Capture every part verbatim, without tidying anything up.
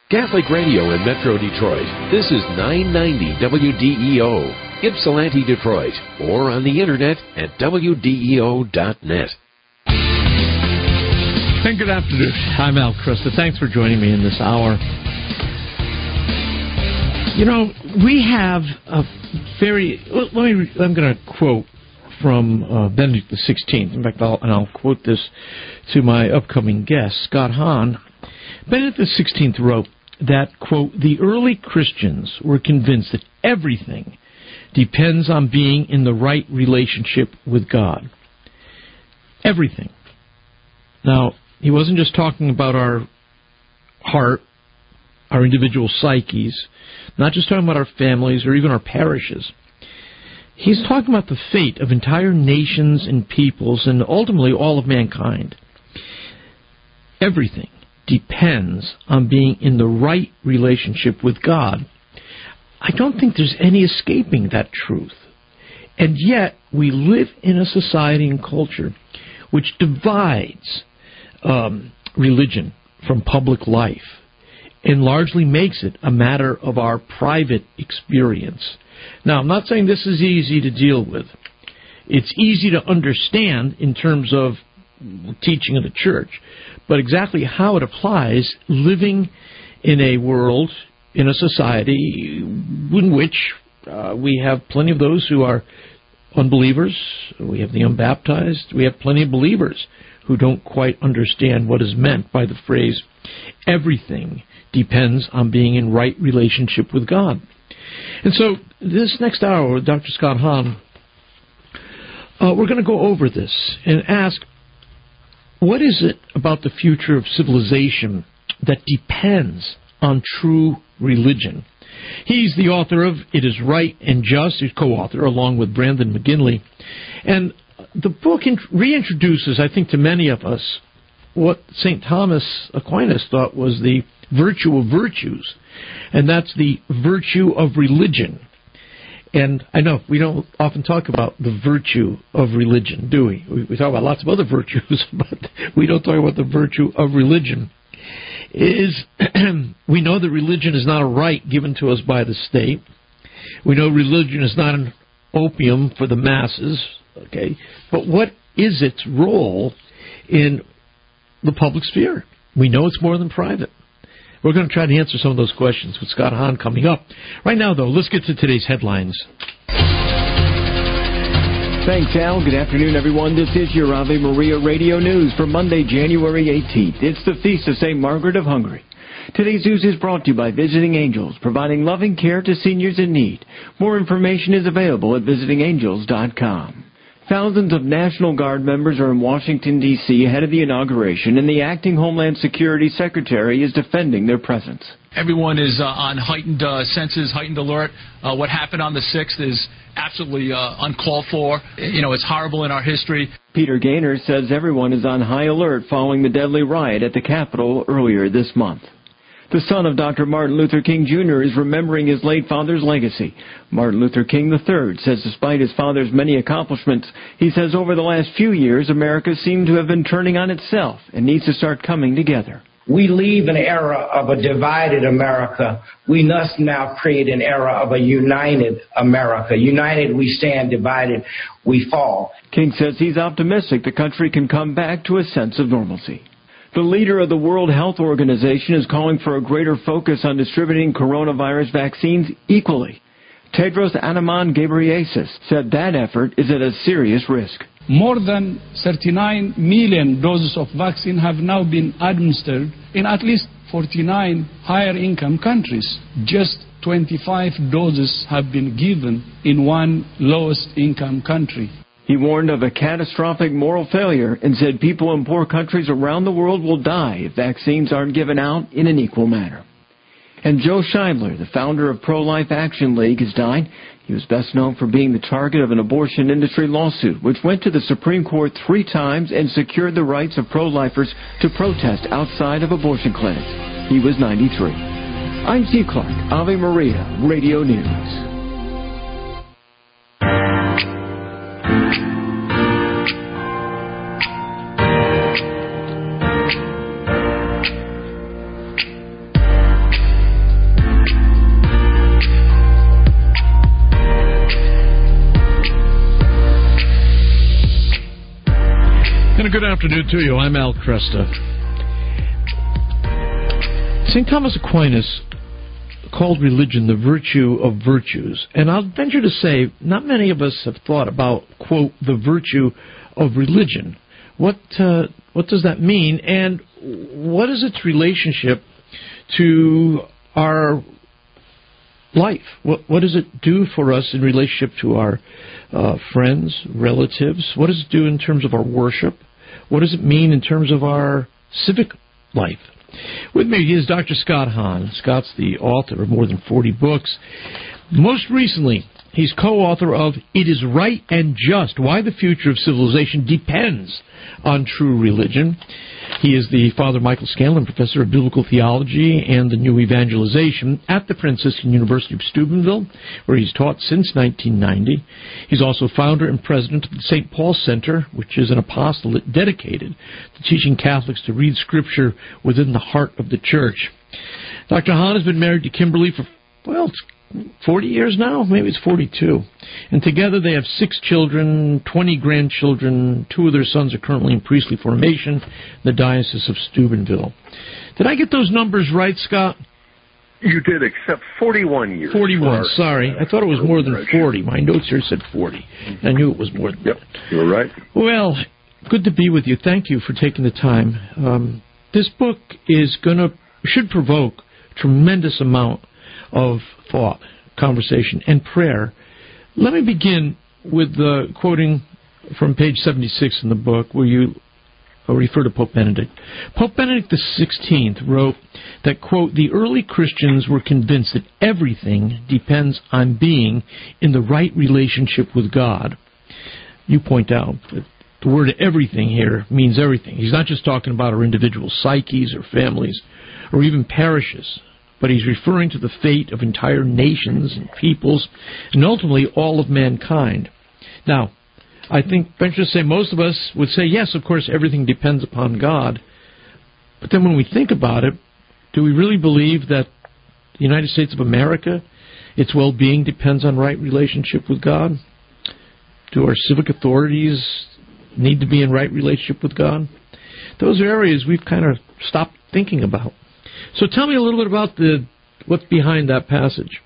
Catholic Radio in Metro Detroit. This is nine ninety W D E O, Ypsilanti, Detroit, or on the internet at W D E O dot net. And good afternoon. I'm Al Krista. Thanks for joining me in this hour. You know, we have a very... Let me, I'm going to quote from uh, Benedict the sixteenth. In fact, I'll, and I'll quote this to my upcoming guest, Scott Hahn. Benedict the sixteenth wrote that, quote, the early Christians were convinced that everything depends on being in the right relationship with God. Everything. Now, he wasn't just talking about our heart, our individual psyches, not just talking about our families or even our parishes. He's talking about the fate of entire nations and peoples and ultimately all of mankind. Everything depends on being in the right relationship with God. I don't think there's any escaping that truth. And yet, we live in a society and culture which divides um, religion from public life and largely makes it a matter of our private experience. Now, I'm not saying this is easy to deal with. It's easy to understand in terms of teaching of the church, but exactly how it applies living in a world, in a society in which uh, we have plenty of those who are unbelievers, we have the unbaptized, we have plenty of believers who don't quite understand what is meant by the phrase, everything depends on being in right relationship with God. And so this next hour with Doctor Scott Hahn, uh, we're going to go over this and ask, what is it about the future of civilization that depends on true religion? He's the author of It Is Right and Just. He's co-author along with Brandon McGinley. And the book reintroduces, I think, to many of us what Saint Thomas Aquinas thought was the virtue of virtues, and that's the virtue of religion. And I know we don't often talk about the virtue of religion, do we? We, we talk about lots of other virtues, but we don't talk about the virtue of religion. Is we know that religion is not a right given to us by the state. We know religion is not an opium for the masses, okay? But what is its role in the public sphere? We know it's more than private. We're going to try to answer some of those questions with Scott Hahn coming up. Right now, though, let's get to today's headlines. Thanks, Al. Good afternoon, everyone. This is your Ave Maria Radio News for Monday, January eighteenth. It's the Feast of Saint Margaret of Hungary. Today's news is brought to you by Visiting Angels, providing loving care to seniors in need. More information is available at visiting angels dot com. Thousands of National Guard members are in Washington, D C ahead of the inauguration, and the acting Homeland Security Secretary is defending their presence. Everyone is uh, on heightened uh, senses, heightened alert. Uh, what happened on the sixth is absolutely uh, uncalled for. You know, it's horrible in our history. Peter Gaynor says everyone is on high alert following the deadly riot at the Capitol earlier this month. The son of Doctor Martin Luther King Junior is remembering his late father's legacy. Martin Luther King the third says despite his father's many accomplishments, he says over the last few years, America seemed to have been turning on itself and needs to start coming together. We leave an era of a divided America. We must now create an era of a united America. United we stand, divided we fall. King says he's optimistic the country can come back to a sense of normalcy. The leader of the World Health Organization is calling for a greater focus on distributing coronavirus vaccines equally. Tedros Adhanom Ghebreyesus said that effort is at a serious risk. More than thirty-nine million doses of vaccine have now been administered in at least forty-nine higher-income countries. Just twenty-five doses have been given in one lowest-income country. He warned of a catastrophic moral failure and said people in poor countries around the world will die if vaccines aren't given out in an equal manner. And Joe Scheibler, the founder of Pro-Life Action League, has died. He was best known for being the target of an abortion industry lawsuit, which went to the Supreme Court three times and secured the rights of pro-lifers to protest outside of abortion clinics. He was ninety-three. I'm Steve Clark, Ave Maria Radio News. a good afternoon to you. I'm Al Cresta. Saint Thomas Aquinas called religion the virtue of virtues. And I'll venture to say not many of us have thought about, quote, the virtue of religion. What uh, what does that mean? And what is its relationship to our life? What, what does it do for us in relationship to our uh, friends, relatives? What does it do in terms of our worship? What does it mean in terms of our civic life? With me is Doctor Scott Hahn. Scott's the author of more than forty books. Most recently, he's co-author of It is Right and Just, Why the Future of Civilization Depends on True Religion. He is the Father Michael Scanlon Professor of Biblical Theology and the New Evangelization at the Franciscan University of Steubenville, where he's taught since nineteen ninety. He's also founder and president of the Saint Paul Center, which is an apostolate dedicated to teaching Catholics to read Scripture within the heart of the Church. Doctor Hahn has been married to Kimberly for, well, it's forty years now? Maybe it's forty-two. And together they have six children, twenty grandchildren. Two of their sons are currently in priestly formation in the Diocese of Steubenville. Did I get those numbers right, Scott? You did, except forty-one years. forty-one, sorry. I thought it was more than forty. My notes here said forty. I knew it was more than yep, that. You were right. Well, good to be with you. Thank you for taking the time. Um, this book is going to, should provoke a tremendous amount of thought, conversation, and prayer. Let me begin with uh, quoting from page seventy-six in the book, where you uh, refer to Pope Benedict. Pope Benedict the sixteenth wrote that, quote, the early Christians were convinced that everything depends on being in the right relationship with God. You point out that the word everything here means everything. He's not just talking about our individual psyches or families or even parishes, but he's referring to the fate of entire nations and peoples, and ultimately all of mankind. Now, I think, venture to say, most of us would say, yes, of course, everything depends upon God. But then when we think about it, do we really believe that the United States of America, its well-being depends on right relationship with God? Do our civic authorities need to be in right relationship with God? Those are areas we've kind of stopped thinking about. So tell me a little bit about the what's behind that passage.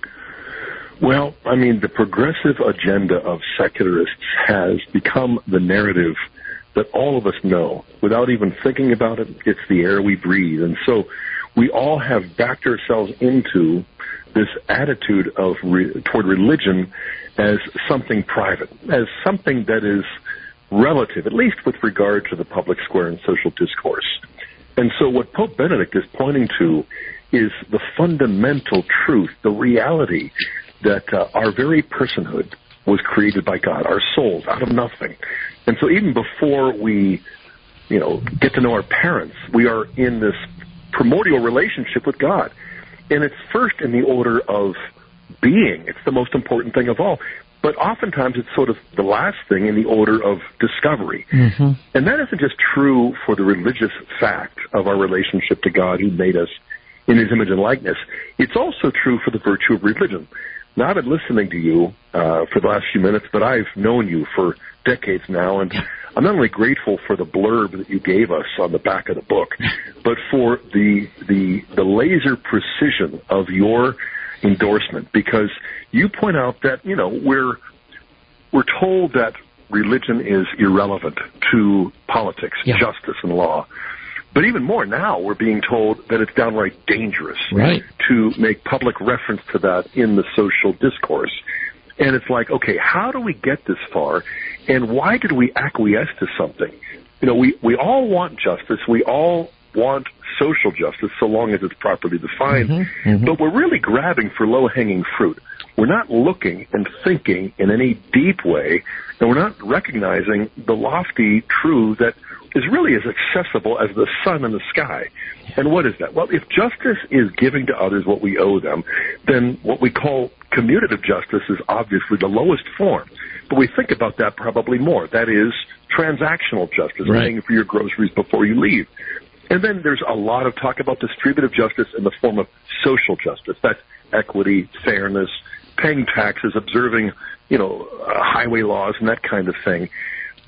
Well, I mean, the progressive agenda of secularists has become the narrative that all of us know. Without even thinking about it, it's the air we breathe. And so we all have backed ourselves into this attitude of re- toward religion as something private, as something that is relative, at least with regard to the public square and social discourse. And so what Pope Benedict is pointing to is the fundamental truth, the reality that uh, our very personhood was created by God, our souls, out of nothing. And so even before we, you know, get to know our parents, we are in this primordial relationship with God. And it's first in the order of being. It's the most important thing of all. But oftentimes it's sort of the last thing in the order of discovery. Mm-hmm. And that isn't just true for the religious fact of our relationship to God who made us in his image and likeness. It's also true for the virtue of religion. Now, I've been listening to you uh, for the last few minutes, but I've known you for decades now, and I'm not only grateful for the blurb that you gave us on the back of the book, but for the the, the laser precision of your endorsement, because you point out that, you know, we're we're told that religion is irrelevant to politics, yeah. justice, and law. But even more now, we're being told that it's downright dangerous right. to make public reference to that in the social discourse. And it's like, okay, how do we get this far, and why did we acquiesce to something? You know, we, we all want justice. We all want social justice, so long as it's properly defined. Mm-hmm, mm-hmm. But we're really grabbing for low-hanging fruit. We're not looking and thinking in any deep way, and we're not recognizing the lofty truth that is really as accessible as the sun in the sky. And what is that? Well, if justice is giving to others what we owe them, then what we call commutative justice is obviously the lowest form. But we think about that probably more. That is transactional justice, right. paying for your groceries before you leave. And then there's a lot of talk about distributive justice in the form of social justice. That's equity, fairness, paying taxes, observing, you know, uh, highway laws and that kind of thing.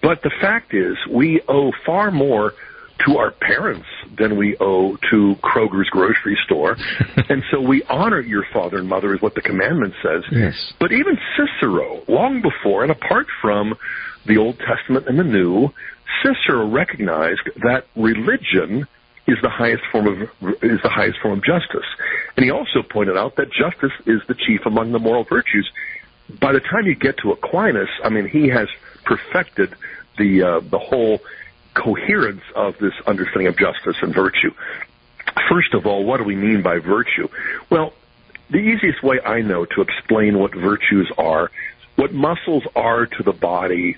But the fact is, we owe far more to our parents than we owe to Kroger's grocery store. And so we honor your father and mother is what the commandment says. Yes. But even Cicero, long before and apart from the Old Testament and the New, Cicero recognized that religion is the highest form of is the highest form of justice. And he also pointed out that justice is the chief among the moral virtues. By the time you get to Aquinas, I mean, he has perfected the uh, the whole coherence of this understanding of justice and virtue. First of all, what do we mean by virtue? Well, the easiest way I know to explain what virtues are, what muscles are to the body,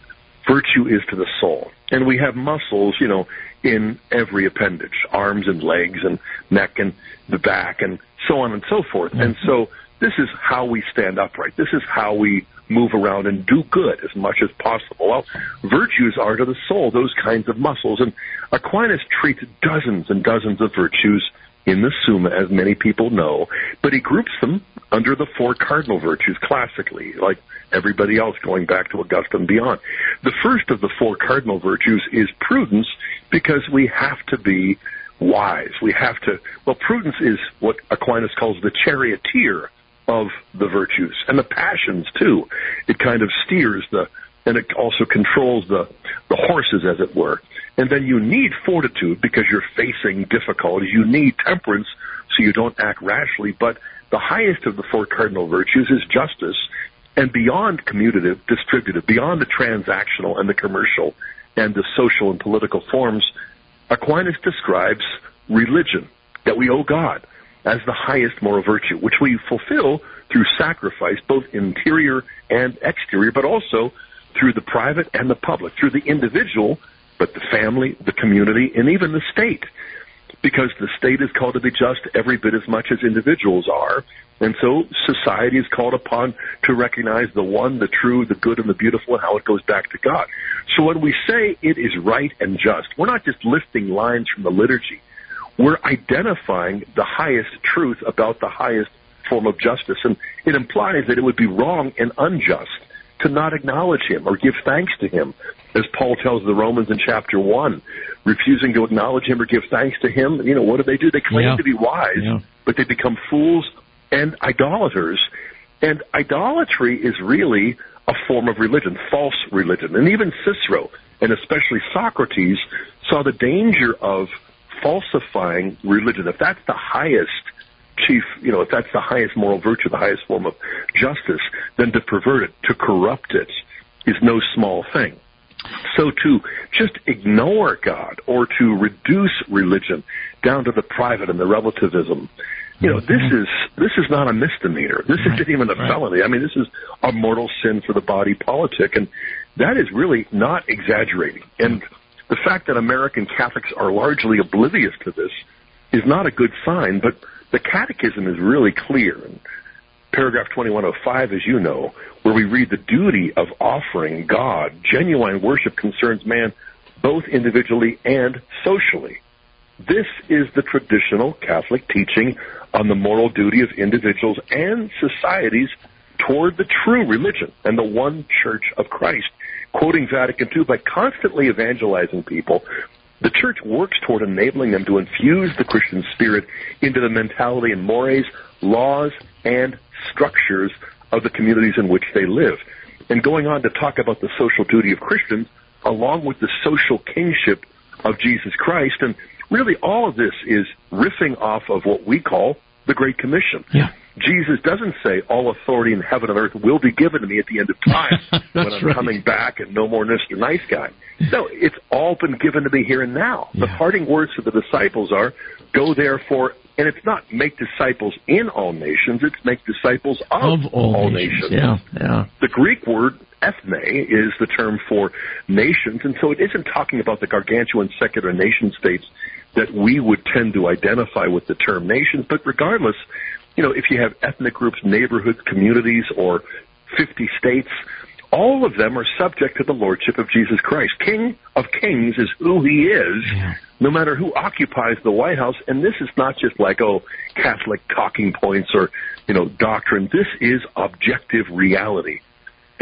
virtue is to the soul. And we have muscles, you know, in every appendage, arms and legs and neck and the back and so on and so forth. Mm-hmm. And so this is how we stand upright. This is how we move around and do good as much as possible. Well, virtues are to the soul, those kinds of muscles. And Aquinas treats dozens and dozens of virtues in the Summa, as many people know, but he groups them under the four cardinal virtues classically, like everybody else going back to Augustine and beyond. The first of the four cardinal virtues is prudence, because we have to be wise. We have to, well, prudence is what Aquinas calls the charioteer of the virtues, and the passions too. It kind of steers the, and it also controls the, the horses, as it were. And then you need fortitude because you're facing difficulties. You need temperance so you don't act rashly. But the highest of the four cardinal virtues is justice, and beyond commutative, distributive, beyond the transactional and the commercial and the social and political forms, Aquinas describes religion, that we owe God, as the highest moral virtue, which we fulfill through sacrifice, both interior and exterior, but also through the private and the public, through the individual, but the family, the community, and even the state. Because the state is called to be just every bit as much as individuals are, and so society is called upon to recognize the one, the true, the good, and the beautiful, and how it goes back to God. So when we say it is right and just, we're not just listing lines from the liturgy. We're identifying the highest truth about the highest form of justice, and it implies that it would be wrong and unjust to not acknowledge him or give thanks to him. As Paul tells the Romans in chapter one, refusing to acknowledge him or give thanks to him, you know, what do they do? They claim yeah. to be wise, yeah. but they become fools and idolaters. And idolatry is really a form of religion, false religion. And even Cicero, and especially Socrates, saw the danger of falsifying religion. If that's the highest chief, you know, if that's the highest moral virtue, the highest form of justice, then to pervert it, to corrupt it, is no small thing. So to just ignore God or to reduce religion down to the private and the relativism, you know, this is this is not a misdemeanor. This isn't even a felony. I mean, this is a mortal sin for the body politic, and that is really not exaggerating. And the fact that American Catholics are largely oblivious to this is not a good sign, but the Catechism is really clear. In paragraph twenty-one oh five, as you know, where we read the duty of offering God genuine worship concerns man both individually and socially. This is the traditional Catholic teaching on the moral duty of individuals and societies toward the true religion and the one Church of Christ. Quoting Vatican two, by constantly evangelizing people, the Church works toward enabling them to infuse the Christian spirit into the mentality and mores, laws, and structures of the communities in which they live. And going on to talk about the social duty of Christians, along with the social kingship of Jesus Christ. And really all of this is riffing off of what we call the Great Commission. Yeah. Jesus doesn't say all authority in heaven and earth will be given to me at the end of time when I'm right. coming back and no more Mister Nice Guy. No, it's all been given to me here and now. Yeah. The parting words to the disciples are, go therefore, and it's not make disciples in all nations, it's make disciples of, of all, all nations. nations. Yeah, yeah. The Greek word ethne is the term for nations, and so it isn't talking about the gargantuan secular nation states that we would tend to identify with the term nations, but regardless, you know, if you have ethnic groups, neighborhoods, communities, or fifty states, all of them are subject to the lordship of Jesus Christ. King of Kings is who he is, yeah. no matter who occupies the White House. And this is not just like, oh, Catholic talking points or, you know, doctrine. This is objective reality.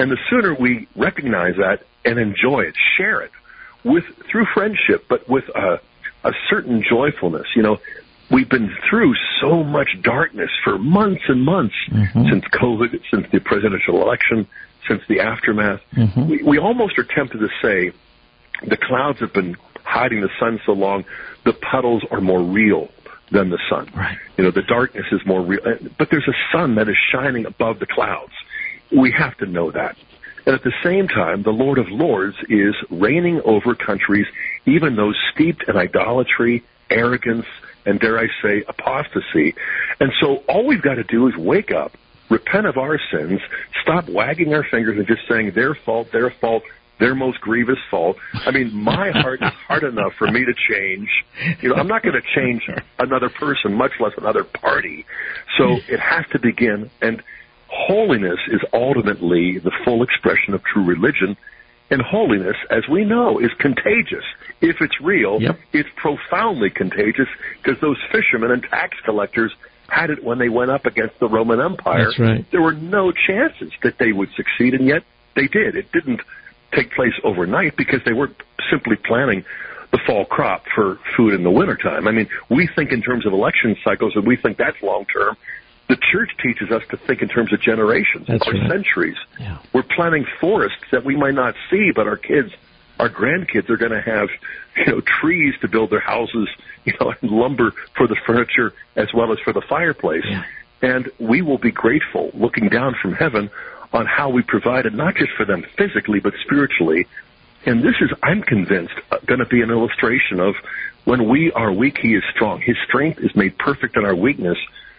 And the sooner we recognize that and enjoy it, share it with through friendship, but with a, a certain joyfulness. You know, we've been through so much darkness for months and months mm-hmm. since COVID, since the presidential election, since the aftermath. Mm-hmm. We, we almost are tempted to say the clouds have been hiding the sun so long, the puddles are more real than the sun. Right. You know, the darkness is more real. But there's a sun that is shining above the clouds. We have to know that. And at the same time, the Lord of Lords is reigning over countries, even those steeped in idolatry, arrogance, and dare I say, apostasy. And so all we've got to do is wake up, repent of our sins, stop wagging our fingers and just saying their fault, their fault, their most grievous fault. I mean, my heart is hard enough for me to change. You know, I'm not going to change another person, much less another party. So it has to begin, and holiness is ultimately the full expression of true religion. And holiness, as we know, is contagious. If it's real, yep. it's profoundly contagious, because those fishermen and tax collectors had it when they went up against the Roman Empire. That's right. There were no chances that they would succeed, and yet they did. It didn't take place overnight because they weren't simply planning the fall crop for food in the wintertime. I mean, we think in terms of election cycles, and we think that's long-term. The church teaches us to think in terms of generations That's or right. centuries. Yeah. We're planting forests that we might not see, but our kids, our grandkids are going to have, you know, trees to build their houses, you know, and lumber for the furniture as well as for the fireplace. Yeah. And we will be grateful looking down from heaven on how we provided not just for them physically, but spiritually. And this is, I'm convinced, going to be an illustration of when we are weak, he is strong. His strength is made perfect in our weakness.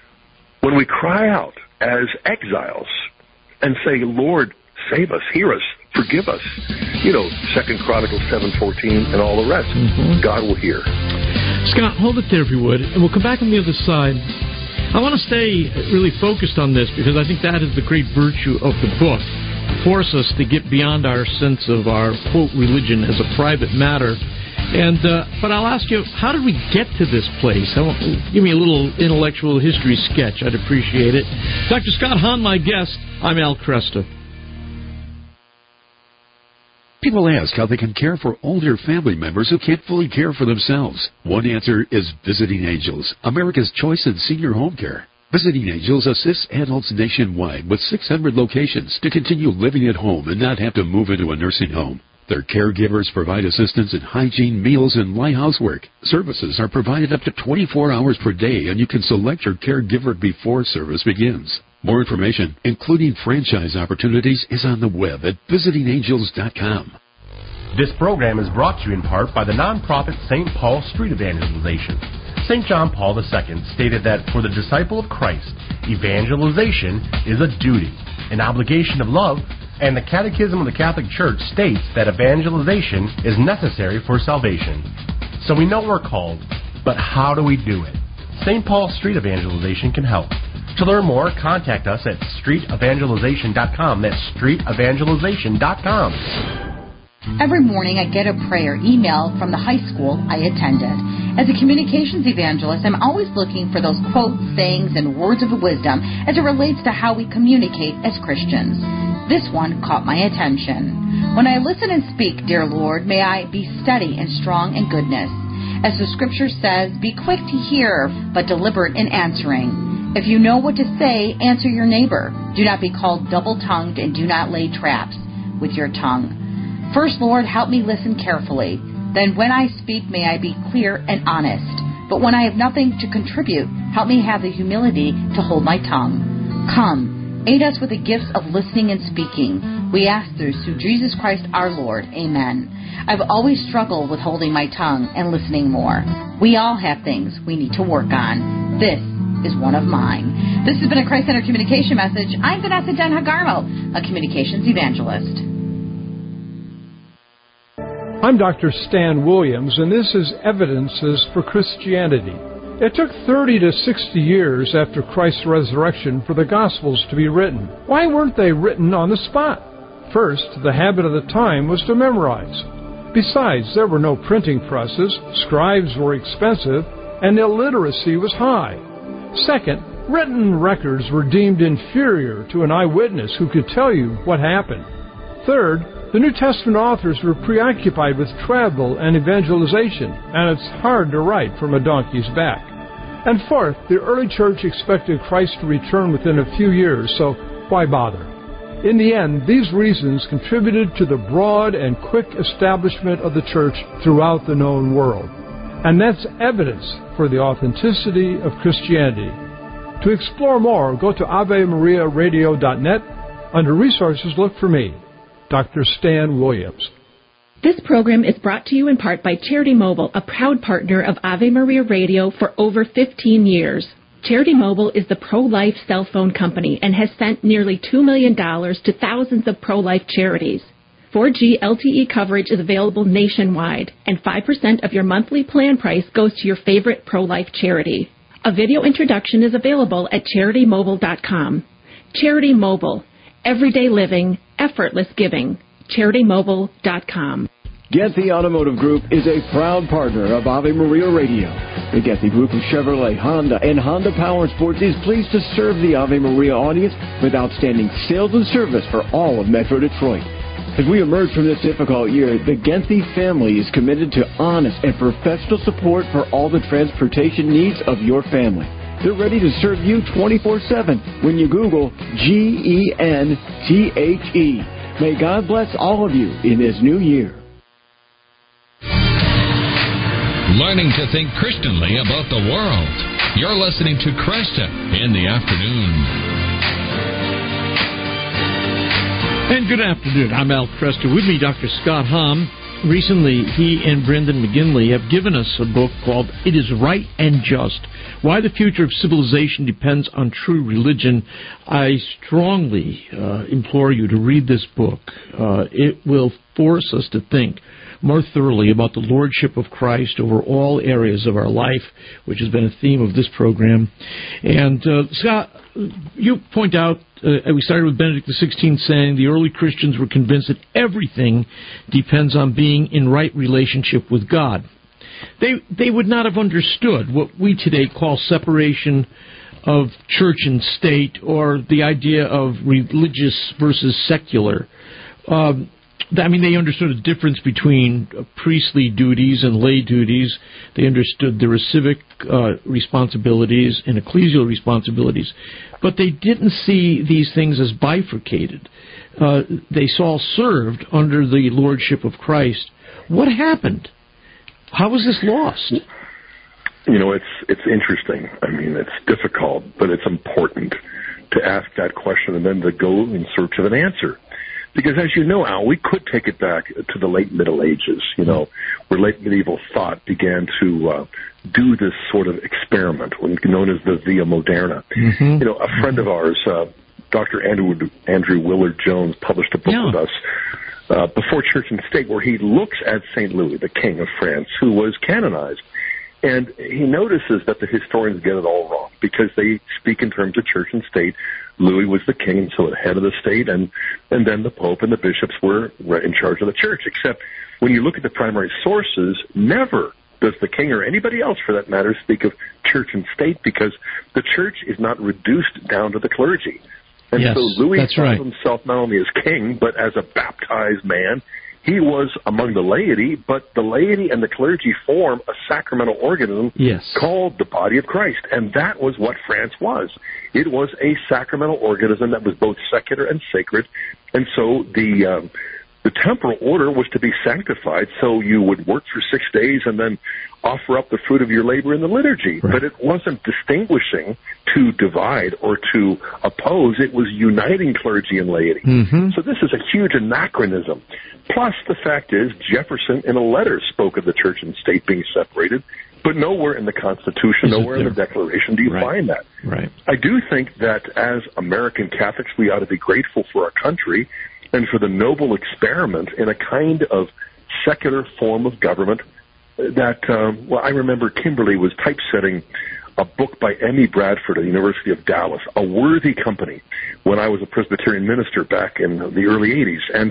When we cry out as exiles and say, Lord, save us, hear us, forgive us, you know, Second Chronicles seven fourteen and all the rest, mm-hmm. God will hear. Scott, hold it there if you would, and we'll come back on the other side. I want to stay really focused on this because I think that is the great virtue of the book. Force us to get beyond our sense of our, quote, religion as a private matter. And uh, but I'll ask you, how did we get to this place? I want, give me a little intellectual history sketch. I'd appreciate it. Doctor Scott Hahn, my guest. I'm Al Kresta. People ask how they can care for older family members who can't fully care for themselves. One answer is Visiting Angels, America's choice in senior home care. Visiting Angels assists adults nationwide with six hundred locations to continue living at home and not have to move into a nursing home. Their caregivers provide assistance in hygiene, meals, and light housework. Services are provided up to twenty-four hours per day, and you can select your caregiver before service begins. More information, including franchise opportunities, is on the web at visiting angels dot com. This program is brought to you in part by the nonprofit Saint Paul Street Evangelization. Saint John Paul the Second stated that for the disciple of Christ, evangelization is a duty, an obligation of love, and the Catechism of the Catholic Church states that evangelization is necessary for salvation. So we know we're called, but how do we do it? Saint Paul Street Evangelization can help. To learn more, contact us at street evangelization dot com. That's street evangelization dot com. Every morning I get a prayer email from the high school I attended. As a communications evangelist, I'm always looking for those quotes, sayings, and words of wisdom as it relates to how we communicate as Christians. This one caught my attention. When I listen and speak, dear Lord, may I be steady and strong in goodness. As the scripture says, be quick to hear, but deliberate in answering. If you know what to say, answer your neighbor. Do not be called double-tongued and do not lay traps with your tongue. First, Lord, help me listen carefully. Then when I speak, may I be clear and honest. But when I have nothing to contribute, help me have the humility to hold my tongue. Come, aid us with the gifts of listening and speaking. We ask this through Jesus Christ our Lord. Amen. I've always struggled with holding my tongue and listening more. We all have things we need to work on. This is one of mine. This has been a Christ-Centered Communication Message. I'm Vanessa Denhagarmo, a communications evangelist. I'm Doctor Stan Williams, and this is Evidences for Christianity. It took thirty to sixty years after Christ's resurrection for the Gospels to be written. Why weren't they written on the spot? First, the habit of the time was to memorize. Besides, there were no printing presses, scribes were expensive, and illiteracy was high. Second, Written records were deemed inferior to an eyewitness who could tell you what happened. Third, the New Testament authors were preoccupied with travel and evangelization, and it's hard to write from a donkey's back. And fourth, the early church expected Christ to return within a few years, so why bother? In the end, these reasons contributed to the broad and quick establishment of the church throughout the known world. And that's evidence for the authenticity of Christianity. To explore more, go to ave maria radio dot net. Under Resources, look for me, Doctor Stan Williams. This program is brought to you in part by Charity Mobile, a proud partner of Ave Maria Radio for over fifteen years. Charity Mobile is the pro-life cell phone company and has sent nearly two million dollars to thousands of pro-life charities. four G L T E coverage is available nationwide, and five percent of your monthly plan price goes to your favorite pro-life charity. A video introduction is available at charity mobile dot com. Charity Mobile. Everyday living, effortless giving. charity mobile dot com. Gethy Automotive Group is a proud partner of Ave Maria Radio. The Gethy Group of Chevrolet, Honda, and Honda Power Sports is pleased to serve the Ave Maria audience with outstanding sales and service for all of Metro Detroit. As we emerge from this difficult year, the Gethy family is committed to honest and professional support for all the transportation needs of your family. They're ready to serve you twenty-four seven when you Google G E N T H E. May God bless all of you in this new year. Learning to think Christianly about the world. You're listening to Kresta in the afternoon. And good afternoon. I'm Al Kresta. With me, Doctor Scott Hom. Recently, he and Brendan McGinley have given us a book called It Is Right and Just, Why the Future of Civilization Depends on True Religion. I strongly uh, implore you to read this book. Uh, it will force us to think more thoroughly about the lordship of Christ over all areas of our life, which has been a theme of this program. And, uh, Scott, you point out, uh, we started with Benedict the sixteenth saying the early Christians were convinced that everything depends on being in right relationship with God. They, they would not have understood what we today call separation of church and state, or the idea of religious versus secular. Um, I mean, they understood a difference between priestly duties and lay duties. They understood there were civic uh, responsibilities and ecclesial responsibilities. But they didn't see these things as bifurcated. Uh, they all served under the lordship of Christ. What happened? How was this lost? You know, it's it's interesting. I mean, it's difficult, but it's important to ask that question and then to go in search of an answer. Because as you know, Al, we could take it back to the late Middle Ages, you know, where late medieval thought began to uh, do this sort of experiment, known as the Via Moderna. Mm-hmm. You know, a friend of ours, uh, Doctor Andrew, Andrew Willard Jones, published a book yeah. with us, uh, Before Church and State, where he looks at Saint Louis, the King of France, who was canonized. And he notices that the historians get it all wrong because they speak in terms of church and state. Louis was the king, so the head of the state, and, and then the Pope and the bishops were in charge of the church. Except when you look at the primary sources, never does the king or anybody else, for that matter, speak of church and state because the church is not reduced down to the clergy. And yes, so Louis saw right. himself not only as king, but as a baptized man. He was among the laity, but the laity and the clergy form a sacramental organism yes. called the body of Christ. And that was what France was. It was a sacramental organism that was both secular and sacred. And so the um, the temporal order was to be sanctified, so you would work for six days and then offer up the fruit of your labor in the liturgy. Right. But it wasn't distinguishing to divide or to oppose. It was uniting clergy and laity. Mm-hmm. So this is a huge anachronism. Plus, the fact is, Jefferson in a letter spoke of the church and state being separated, but nowhere in the Constitution, nowhere in the Declaration do you right. find that. Right. I do think that as American Catholics, we ought to be grateful for our country and for the noble experiment in a kind of secular form of government that, um, well, I remember Kimberly was typesetting a book by Emmy Bradford at the University of Dallas, A Worthy Company, when I was a Presbyterian minister back in the early eighties. And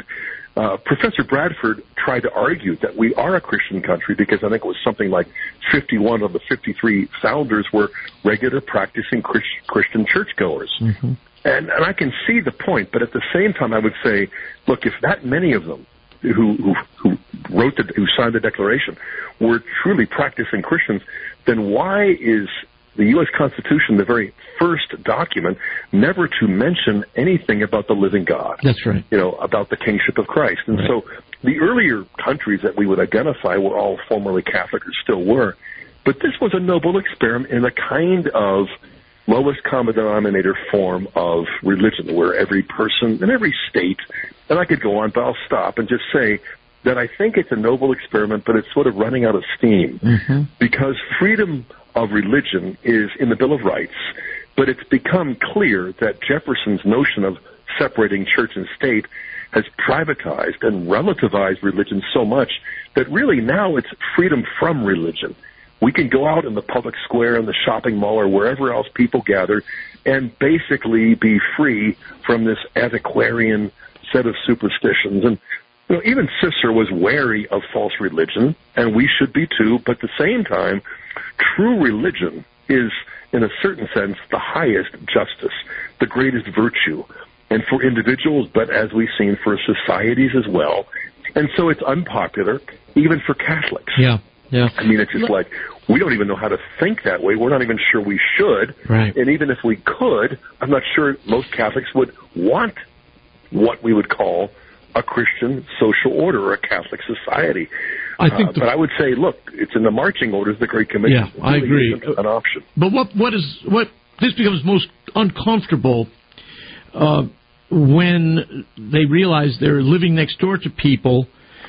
Uh, Professor Bradford tried to argue that we are a Christian country because I think it was something like fifty-one of the fifty-three founders were regular practicing Christ, Christian churchgoers. Mm-hmm. And, and I can see the point, but at the same time I would say, look, if that many of them who, who, who wrote the, who signed the Declaration were truly practicing Christians, then why is the U S Constitution, the very first document, never to mention anything about the living God? That's right. You know, about the kingship of Christ. And right. so the earlier countries that we would identify were all formerly Catholic or still were. But this was a noble experiment in a kind of lowest common denominator form of religion where every person in every state, and I could go on, but I'll stop and just say that I think it's a noble experiment, but it's sort of running out of steam mm-hmm. because freedom of religion is in the Bill of Rights, but it's become clear that Jefferson's notion of separating church and state has privatized and relativized religion so much that really now it's freedom from religion. We can go out in the public square, in the shopping mall, or wherever else people gather and basically be free from this antiquarian set of superstitions. And you know, even Cicero was wary of false religion, and we should be too, but at the same time, true religion is, in a certain sense, the highest justice, the greatest virtue, and for individuals, but as we've seen, for societies as well. And so it's unpopular, even for Catholics. Yeah, yeah. I mean, it's just like, we don't even know how to think that way. We're not even sure we should. Right. And even if we could, I'm not sure most Catholics would want what we would call a Christian social order or a Catholic society. I think uh, but I would say, look, it's in the marching orders, the Great Commission. Yeah, I really agree. Isn't an option. But what what is what this becomes most uncomfortable uh, when they realize they're living next door to people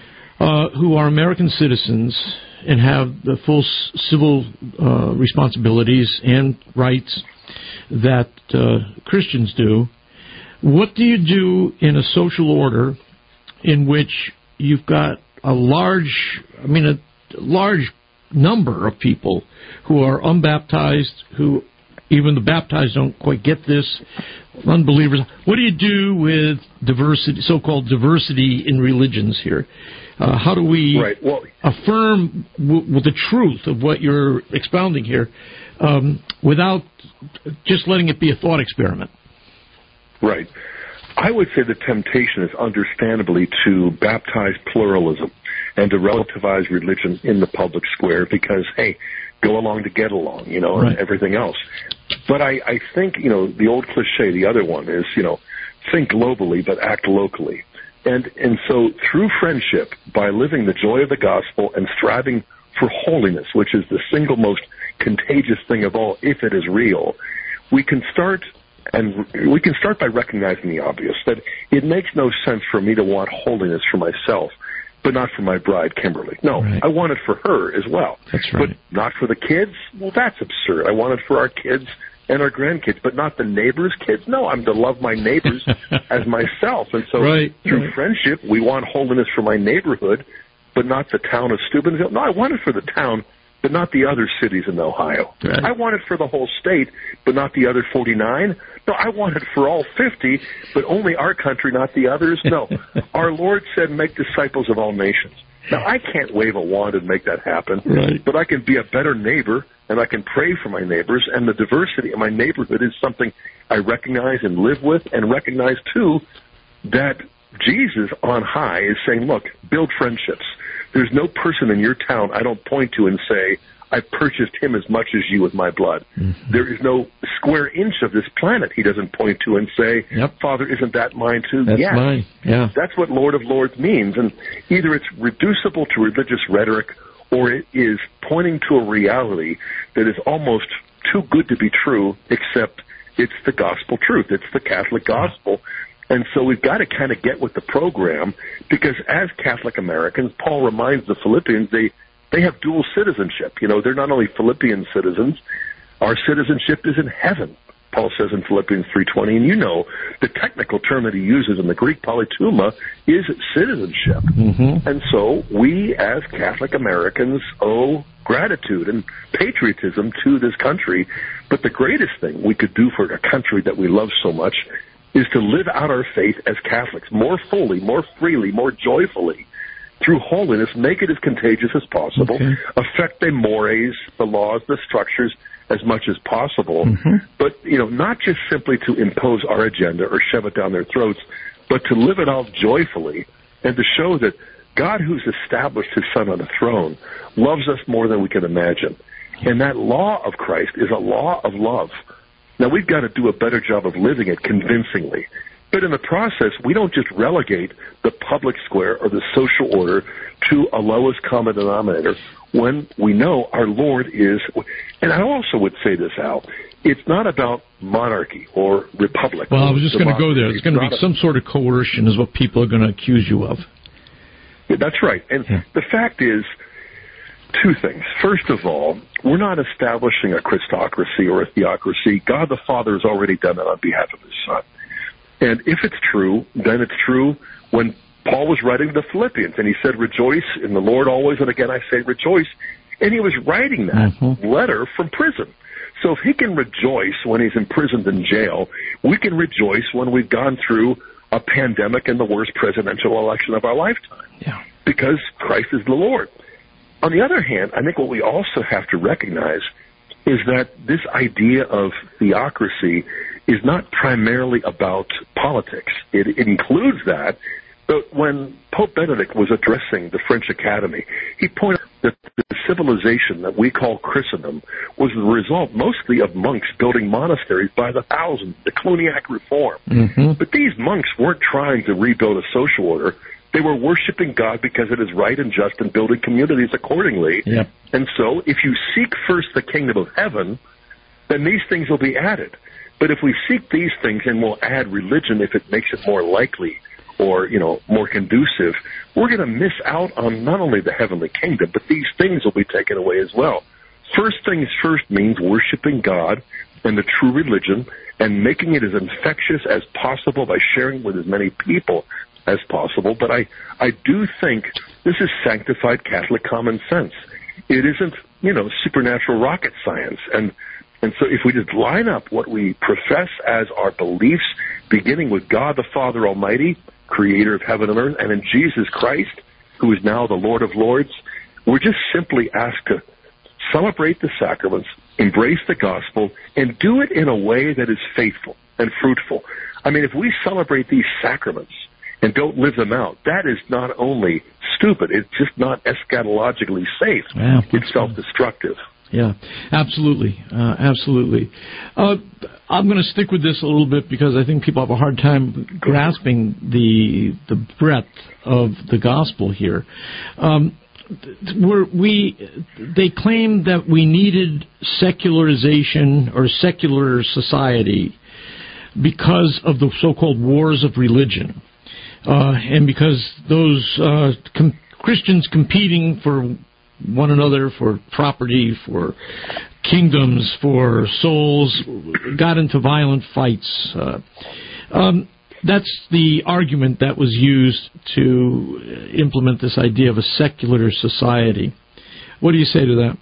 uh, who are American citizens and have the full s- civil uh, responsibilities and rights that uh, Christians do. What do you do in a social order in which you've got a large, I mean, a large number of people who are unbaptized, who even the baptized don't quite get this, unbelievers? What do you do with diversity, so-called diversity in religions here? Uh, how do we right. well, affirm w- with the truth of what you're expounding here um, without just letting it be a thought experiment? Right. I would say the temptation is understandably to baptize pluralism and to relativize religion in the public square because, hey, go along to get along, you know, right. and everything else. But I, I think, you know, the old cliche, the other one is, you know, think globally but act locally. And and so through friendship, by living the joy of the gospel and striving for holiness, which is the single most contagious thing of all, if it is real, we can start and we can start by recognizing the obvious, that it makes no sense for me to want holiness for myself, but not for my bride, Kimberly. No, right. I want it for her as well. That's right. But not for the kids? Well, that's absurd. I want it for our kids and our grandkids, but not the neighbors' kids? No, I'm to love my neighbors as myself. And so right. through right. friendship, we want holiness for my neighborhood, but not the town of Steubenville. No, I want it for the town, but not the other cities in Ohio. Right. I want it for the whole state, but not the other forty-nine. No, I want it for all fifty, but only our country, not the others. No, our Lord said, make disciples of all nations. Now, I can't wave a wand and make that happen, right. but I can be a better neighbor, and I can pray for my neighbors, and the diversity in my neighborhood is something I recognize and live with, and recognize, too, that Jesus on high is saying, look, build friendships. There's no person in your town I don't point to and say, I purchased him as much as you with my blood. Mm-hmm. There is no square inch of this planet he doesn't point to and say, yep. Father, isn't that mine too? That's yes. mine. Yeah. That's what Lord of Lords means. And either it's reducible to religious rhetoric or it is pointing to a reality that is almost too good to be true, except it's the gospel truth. It's the Catholic gospel. And so we've got to kind of get with the program because as Catholic Americans, Paul reminds the Philippians they, they have dual citizenship. You know, they're not only Philippian citizens, our citizenship is in heaven, Paul says in Philippians three twenty. And you know, the technical term that he uses in the Greek polytuma is citizenship. Mm-hmm. And so we as Catholic Americans owe gratitude and patriotism to this country. But the greatest thing we could do for a country that we love so much is to live out our faith as Catholics more fully, more freely, more joyfully, through holiness, make it as contagious as possible, okay. affect the mores, the laws, the structures as much as possible, mm-hmm. but, you know, not just simply to impose our agenda or shove it down their throats, but to live it out joyfully and to show that God, who's established his Son on the throne, loves us more than we can imagine. And that law of Christ is a law of love. Now, we've got to do a better job of living it convincingly. But in the process, we don't just relegate the public square or the social order to a lowest common denominator when we know our Lord is... And I also would say this, Al, it's not about monarchy or republic. Well, I was just going to go there. It's going to be some sort of coercion is what people are going to accuse you of. Yeah, that's right. And yeah. the fact is, two things. First of all, we're not establishing a Christocracy or a theocracy. God the Father has already done it on behalf of his Son. And if it's true, then it's true when Paul was writing to the Philippians, and he said, rejoice in the Lord always, and again I say rejoice. And he was writing that mm-hmm. letter from prison. So if he can rejoice when he's imprisoned in jail, we can rejoice when we've gone through a pandemic and the worst presidential election of our lifetime. Yeah. Because Christ is the Lord. On the other hand, I think what we also have to recognize is that this idea of theocracy is not primarily about politics. It, it includes that, but when Pope Benedict was addressing the French Academy, he pointed out that the civilization that we call Christendom was the result mostly of monks building monasteries by the thousands, the Cluniac Reform. Mm-hmm. But these monks weren't trying to rebuild a social order. They were worshiping God because it is right and just and building communities accordingly. Yep. And so if you seek first the kingdom of heaven, then these things will be added. But if we seek these things and we'll add religion if it makes it more likely or, you know, more conducive, we're going to miss out on not only the heavenly kingdom, but these things will be taken away as well. First things first means worshiping God and the true religion and making it as infectious as possible by sharing with as many people as possible. But I, I do think this is sanctified Catholic common sense. It isn't, you know, supernatural rocket science. And And so if we just line up what we profess as our beliefs, beginning with God the Father Almighty, creator of heaven and earth, and in Jesus Christ, who is now the Lord of Lords, we're just simply asked to celebrate the sacraments, embrace the gospel, and do it in a way that is faithful and fruitful. I mean, if we celebrate these sacraments and don't live them out, that is not only stupid, it's just not eschatologically safe. Yeah, it's self-destructive. Yeah, absolutely, uh, absolutely. Uh, I'm going to stick with this a little bit because I think people have a hard time grasping the the breadth of the gospel here. Um, we're, we they claim that we needed secularization or secular society because of the so-called wars of religion, uh, and because those uh, com- Christians competing for one another, for property, for kingdoms, for souls, got into violent fights. Uh, um, that's the argument that was used to implement this idea of a secular society. What do you say to that?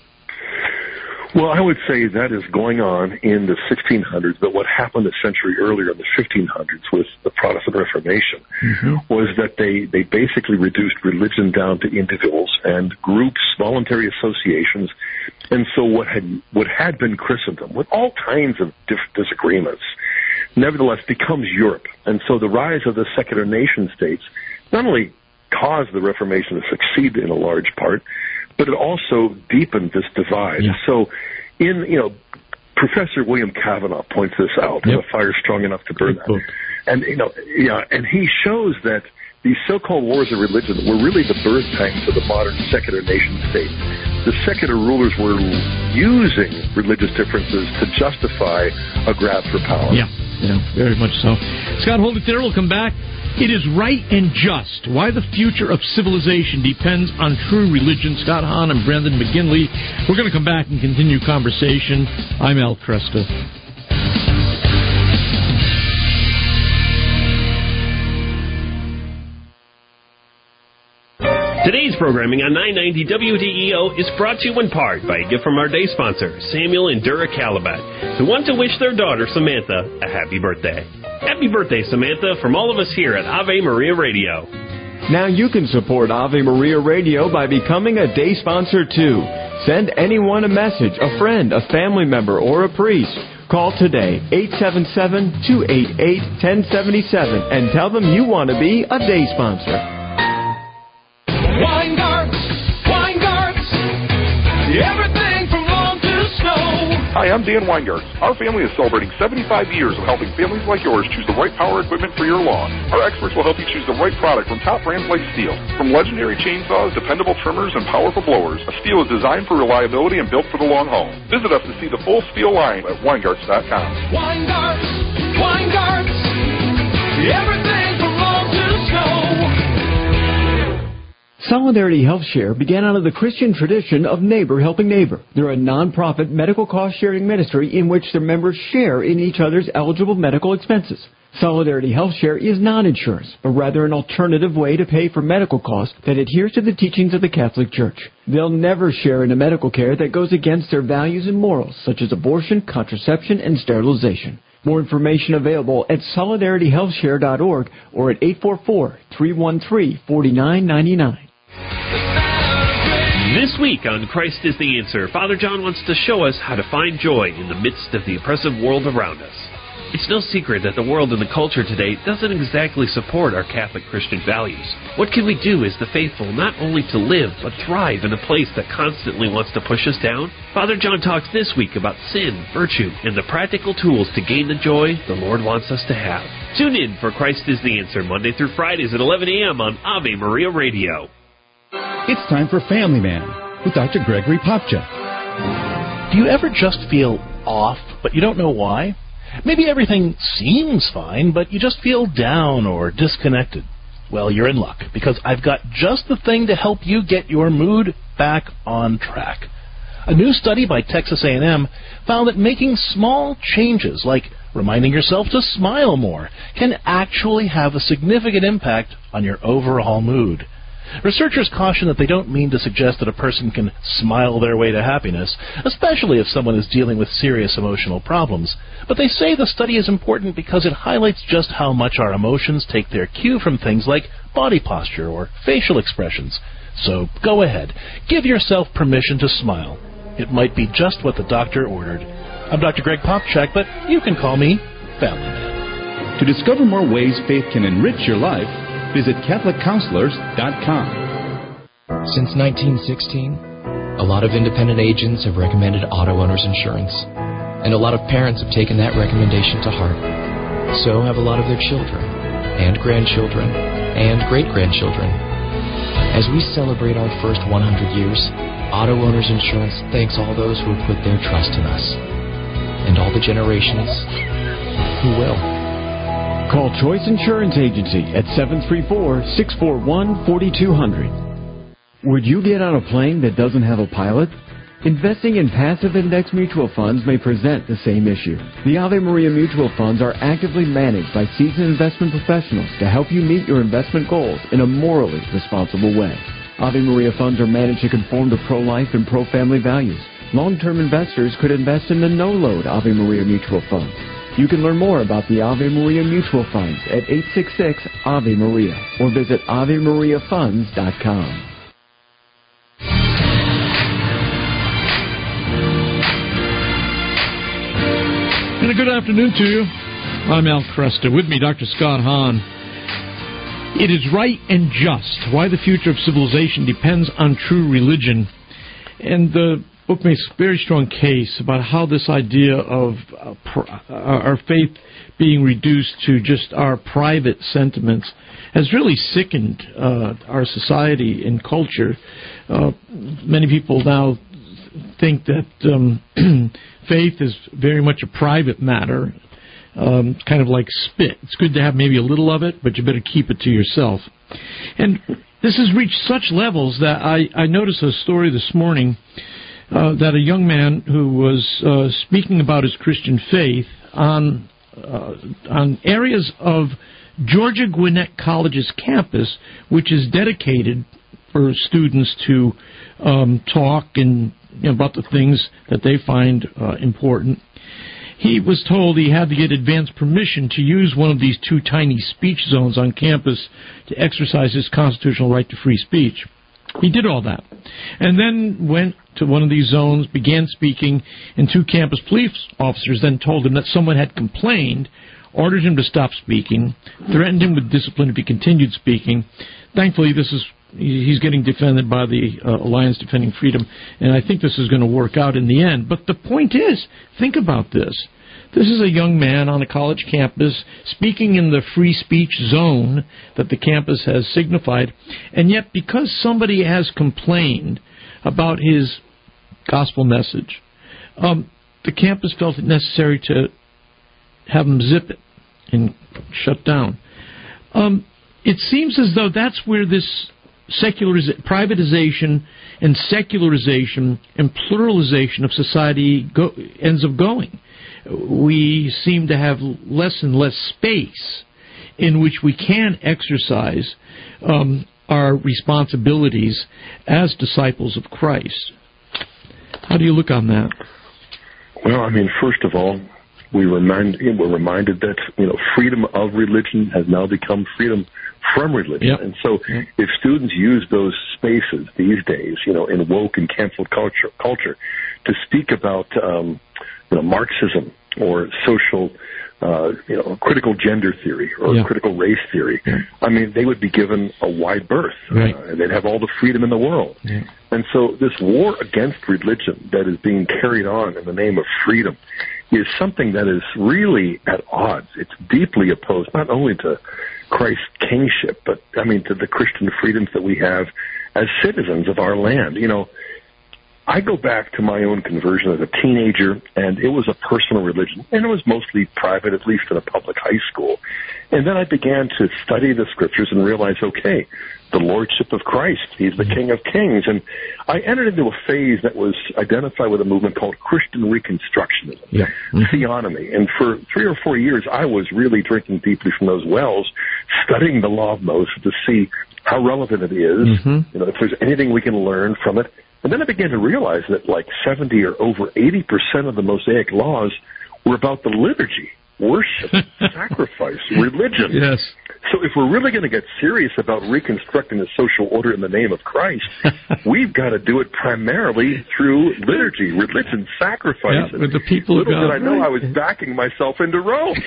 Well, I would say that is going on in the sixteen hundreds, but what happened a century earlier in the fifteen hundreds with the Protestant Reformation mm-hmm. was that they, they basically reduced religion down to individuals and groups, voluntary associations. And so what had what had been Christendom, with all kinds of diff- disagreements, nevertheless becomes Europe. And so the rise of the secular nation states not only caused the Reformation to succeed in a large part, but it also deepened this divide. Yeah. So in, you know, Professor William Kavanaugh points this out in yep. A Fire Strong Enough to Burn That. And, you know, yeah, and he shows that these so-called wars of religion were really the birth pangs of the modern secular nation state. The secular rulers were using religious differences to justify a grab for power. Yeah, yeah, very much so. Scott, hold it there. We'll come back. It is right and just. Why the future of civilization depends on true religion. Scott Hahn and Brendan McGinley. We're going to come back and continue conversation. I'm Al Kresta. Today's programming on nine ninety W D E O is brought to you in part by a gift from our day sponsor, Samuel and Dura Calabat, who want to wish their daughter, Samantha, a happy birthday. Happy birthday, Samantha, from all of us here at Ave Maria Radio. Now you can support Ave Maria Radio by becoming a day sponsor, too. Send anyone a message, a friend, a family member, or a priest. Call today, eight seven seven, two eight eight, one zero seven seven, and tell them you want to be a day sponsor. Weingarts, Weingarts, everything from lawn to snow. Hi, I'm Dan Weingarts. Our family is celebrating seventy-five years of helping families like yours choose the right power equipment for your lawn. Our experts will help you choose the right product from top brands like Stihl. From legendary chainsaws, dependable trimmers, and powerful blowers, a Stihl is designed for reliability and built for the long haul. Visit us to see the full Stihl line at Weingarts dot com. Weingarts, Weingarts, everything from lawn to snow. Solidarity Health Share began out of the Christian tradition of neighbor helping neighbor. They're a non-profit medical cost-sharing ministry in which their members share in each other's eligible medical expenses. Solidarity Health Share is not insurance, but rather an alternative way to pay for medical costs that adheres to the teachings of the Catholic Church. They'll never share in a medical care that goes against their values and morals, such as abortion, contraception, and sterilization. More information available at solidarity health share dot org or at eight four four, three one three, four nine nine nine. This week on Christ is the Answer, Father John wants to show us how to find joy in the midst of the oppressive world around us. It's no secret that the world and the culture today doesn't exactly support our Catholic Christian values. What can we do as the faithful not only to live, but thrive in a place that constantly wants to push us down? Father John talks this week about sin, virtue, and the practical tools to gain the joy the Lord wants us to have. Tune in for Christ is the Answer, Monday through Fridays at eleven a.m. on Ave Maria Radio. It's time for Family Man with Doctor Gregory Popchak. Do you ever just feel off, but you don't know why? Maybe everything seems fine, but you just feel down or disconnected. Well, you're in luck, because I've got just the thing to help you get your mood back on track. A new study by Texas A and M found that making small changes, like reminding yourself to smile more, can actually have a significant impact on your overall mood. Researchers caution that they don't mean to suggest that a person can smile their way to happiness, especially if someone is dealing with serious emotional problems. But they say the study is important because it highlights just how much our emotions take their cue from things like body posture or facial expressions. So go ahead, give yourself permission to smile. It might be just what the doctor ordered. I'm Doctor Greg Popchak, but you can call me Family Man. To discover more ways faith can enrich your life, visit Catholic Counselors dot com. Since nineteen sixteen, a lot of independent agents have recommended auto owners insurance, and a lot of parents have taken that recommendation to heart. So have a lot of their children, and grandchildren, and great-grandchildren. As we celebrate our first one hundred years, Auto Owners Insurance thanks all those who have put their trust in us, and all the generations who will. Call Choice Insurance Agency at seven three four, six four one, four two zero zero. Would you get on a plane that doesn't have a pilot? Investing in passive index mutual funds may present the same issue. The Ave Maria mutual funds are actively managed by seasoned investment professionals to help you meet your investment goals in a morally responsible way. Ave Maria funds are managed to conform to pro-life and pro-family values. Long-term investors could invest in the no-load Ave Maria mutual funds. You can learn more about the Ave Maria Mutual Funds at eight six six, A V E Maria or visit ave maria funds dot com. And a good afternoon to you. I'm Al Cresta. With me, Doctor Scott Hahn. It is right and just why the future of civilization depends on true religion. And the book makes a very strong case about how this idea of uh, pr- uh, our faith being reduced to just our private sentiments has really sickened uh, our society and culture. Uh, many people now think that um, faith is very much a private matter. Um, it's kind of like spit. It's good to have maybe a little of it, but you better keep it to yourself. And this has reached such levels that I, I noticed a story this morning uh, that a young man who was uh, speaking about his Christian faith on uh, on areas of Georgia Gwinnett College's campus, which is dedicated for students to um, talk and you know, about the things that they find uh, important. he was told he had to get advance permission to use one of these two tiny speech zones on campus to exercise his constitutional right to free speech. He did all that, and then went to one of these zones, began speaking, and two campus police officers then told him that someone had complained, ordered him to stop speaking, threatened him with discipline if he continued speaking. Thankfully, this is he's getting defended by the uh, Alliance Defending Freedom, and I think this is going to work out in the end. But the point is, think about this. This is a young man on a college campus speaking in the free speech zone that the campus has signified, and yet because somebody has complained about his gospel message, um, the campus felt it necessary to have him zip it and shut down. Um, it seems as though that's where this seculariz- privatization and secularization and pluralization of society go- ends up going. We seem to have less and less space in which we can exercise um, our responsibilities as disciples of Christ. How do you look on that? Well, I mean, first of all, we remind, we're reminded that, you know, freedom of religion has now become freedom from religion. Yep. And so if students use those spaces these days, you know, in woke and canceled culture, culture to speak about, um, you know, Marxism or social, uh, you know, critical gender theory or yeah. critical race theory, yeah. I mean, they would be given a wide berth, right. uh, and they'd have all the freedom in the world. Yeah. And so this war against religion that is being carried on in the name of freedom is something that is really at odds. It's deeply opposed not only to Christ's kingship, but, I mean, to the Christian freedoms that we have as citizens of our land. You know, I go back to my own conversion as a teenager, and it was a personal religion, and it was mostly private, at least in a public high school. And then I began to study the Scriptures and realize, okay, the Lordship of Christ, He's the King of Kings. And I entered into a phase that was identified with a movement called Christian Reconstructionism, yeah. mm-hmm. theonomy. And for three or four years, I was really drinking deeply from those wells, studying the law of Moses to see how relevant it is, mm-hmm. you know, if there's anything we can learn from it. And then I began to realize that like seventy or over eighty percent of the Mosaic laws were about the liturgy, worship, sacrifice, religion. Yes. So if we're really going to get serious about reconstructing the social order in the name of Christ, we've got to do it primarily through liturgy, religion, sacrifice. Yeah, with the people Little of God. did I know I was backing myself into Rome.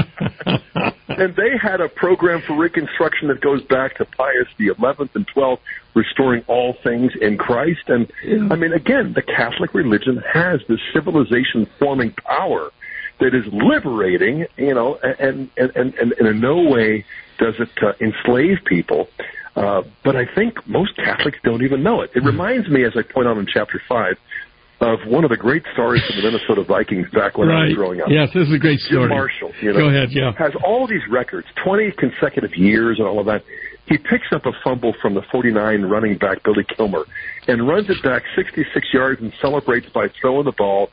And they had a program for reconstruction that goes back to Pius the eleventh and twelfth, restoring all things in Christ. And, yeah. I mean, again, the Catholic religion has this civilization-forming power that is liberating, you know, and, and, and, and in no way does it uh, enslave people. Uh, but I think most Catholics don't even know it. It reminds me, as I point out in chapter five, of one of the great stars of the Minnesota Vikings back when right. I was growing up. Yes, this is a great story. Jim Marshall, you know, Go ahead, yeah. has all these records, twenty consecutive years and all of that. He picks up a fumble from the forty-nine running back, Billy Kilmer, and runs it back sixty-six yards and celebrates by throwing the ball.